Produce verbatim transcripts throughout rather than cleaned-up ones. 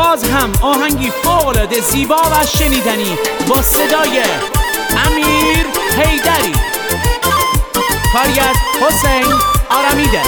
باز هم آهنگی فوق‌العاده زیبا و شنیدنی با صدای امیر حیدری، کاری از حسین آرمیده.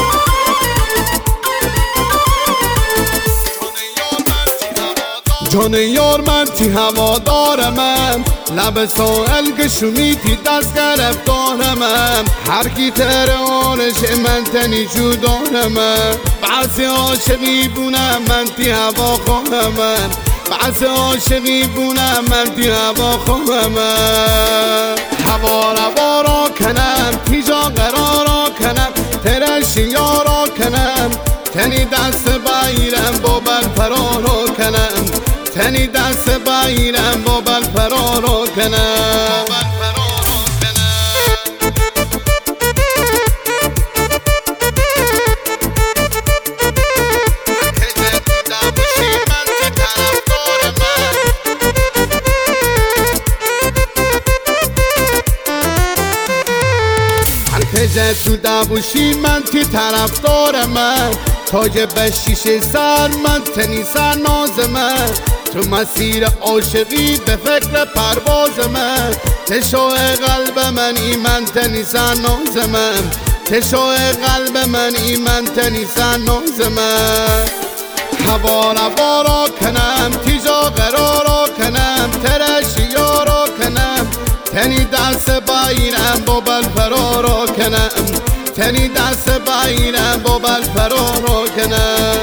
جان یار من تی هوادارمم، لب سائل گشومی تی دست گرفتارمم، هر کی ترانش من تنی جودارمم، بعضی عاشقی بونم من تی هوا خواهمم، بعضی عاشقی بونم من تی هوا خواهمم. هوا روا را کنم تی جا قرارا کنم، ترش یارا کنم، تنی دست بایرم با بل فرارا کنم، تنی دست بایرم با بل فرارا کنم. کجه تو دبوشی من تی طرفدار من، تاج بشیش سر من تنی سر ناز من، تو مسیر عاشقی به فکر پرواز من، تشوه قلب من ایمن تنی سر ناز من، تشوه قلب من ایمن تنی سر ناز من. هوا روا را کنم تی جا قرارا کنم، ترش یارا کنم، تنی دست بایرم با بل فرارا کنم، تنی دست بایرم با بل فرارا کنم.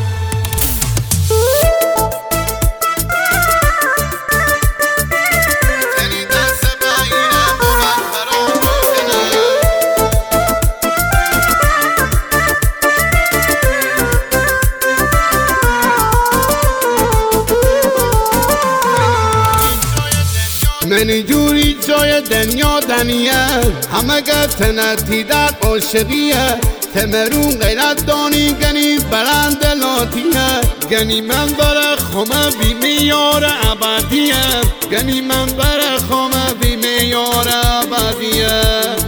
منی جوری جای دنیا دنیه، همه گفتن تیدت عاشقیه، تمرون غیرت دانی گنی برند لاتیه، گنی من بر خمه بی میار ابدیه، گنی من بر خمه بی میار ابدیه.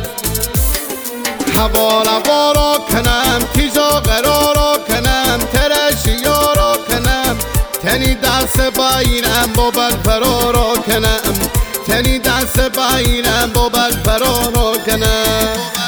هوا روا را کنم تی جا قرارا کنم، ترش یارا کنم، تنی دست بایرم با بل فرارا کنم، تنی دست بایرم با بل فرارا کنم.